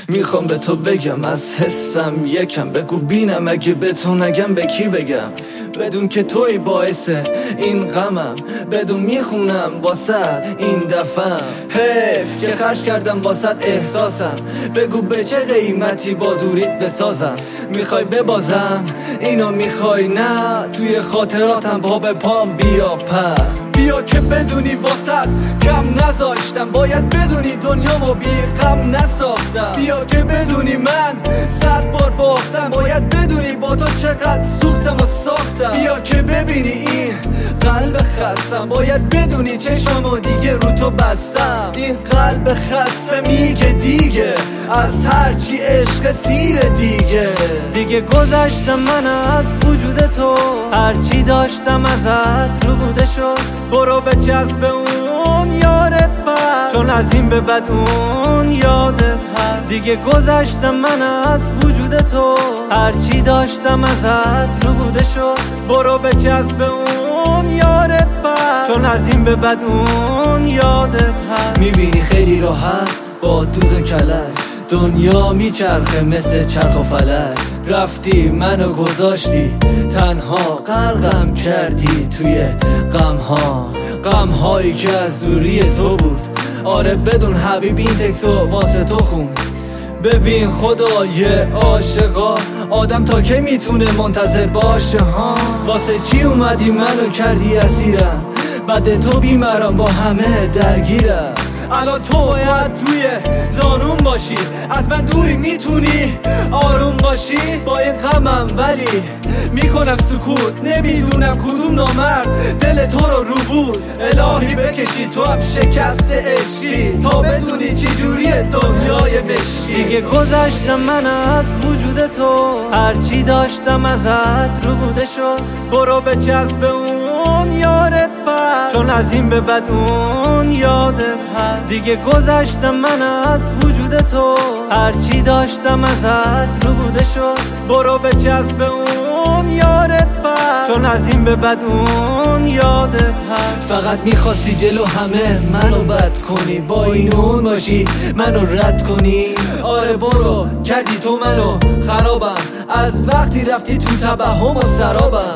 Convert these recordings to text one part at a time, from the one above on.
میخوام به تو بگم از حسم یکم، بگو بینم اگه به تو نگم به کی بگم؟ بدون که توی باعث این غمم، بدون میخونم واسه این دفعم. حیف که خرج کردم واسه احساسم، بگو به چه قیمتی با دوریت بسازم. میخوای ببازم اینو میخوای نه، توی خاطراتم پا به پام بیا بیا که بدونی واسط کم نذاشتم، باید بدونی دنیامو بی غم نساختم. بیا که بدونی من 100 بار باختم، باید بدونی با تو چقدر سوختم و ساختم. بیا که ببینی این قلب خستم، باید بدونی چشممو دیگه رو تو بستم. این قلب خسته میگه دیگه از هرچی عشق سیر دیگه گذشتم من از وجود تو، هرچی داشتم ازت رو بوده شد. برو به جذب اون یارت بر، چون از این به بعد اون یادت هست. دیگه گذشتم من از وجود تو، هرچی داشتم ازت رو بوده شد. برو به جذب اون یارت بر، چون از این به بعد اون یادت هست. میبینی خیلی راحت با دوز و کلک دنیا میچرخه مثل چرخ و فلک. رفتی منو گذاشتی تنها، غرقم کردی توی غمهایی که از دوری تو بود. آره بدون حبیب این تکسو واسه تو خون. ببین خدای عاشقا، آدم تا که میتونه منتظر باشه ها؟ واسه چی اومدی منو کردی اسیرم، بعد تو بیمارم با همه درگیرم. الان تو باید روی زانون باشی، از من دوری میتونی آروم باشی. با این غمم ولی میکنم سکوت، نمیدونم کدوم نامرد دل تو رو بود. الهی بکشی تو هم شکست عشقی، تا بدونی چی جوری دنیای مشکی. دیگه گذشتم من از وجود تو، هرچی داشتم ازت رو بوده شد. برو به جذب اون یارت بر، چون از این به بعد اون یادت هست. دیگه گذشتم من از وجود تو، هرچی داشتم ازت رو بوده شد. برو به جذب اون یارت بر، چون از این به بعد اون یادت هست. فقط میخواستی جلو همه منو بد کنی، با این اون باشی منو رد کنی. آره برو کردی تو منو خرابم، از وقتی رفتی تو توهم و سرابم.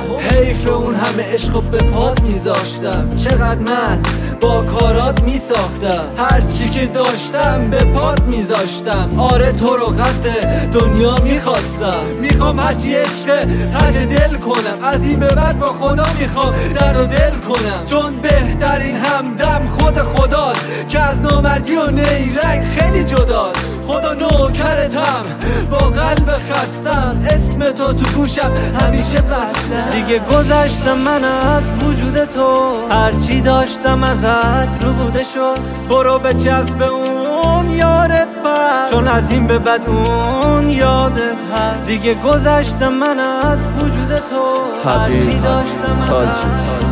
حیف اون همه عشقو به پات میذاشتم، چقدر من با کارات میساختم. هرچی که داشتم به پات میذاشتم. آره تو رو قد دنیا میخواستم، میخوام هرچی عشق خرج دل کنم. از این به بعد با خدا میخوام درد و دل کنم، چون بهترین همدم خود خداست که از نامردی و نیرنگ خیلی جداست. خدا نوکرتم با قلب خستم، اسم تو تو گوشم همیشه قصدم. دیگه گذشتم من از وجود تو، هرچی داشتم ازت رو بوده شد. برو به جذب اون یارت بر، چون از این به بعد اون یادت هست. دیگه گذشتم من از وجود تو، هرچی داشتم ازت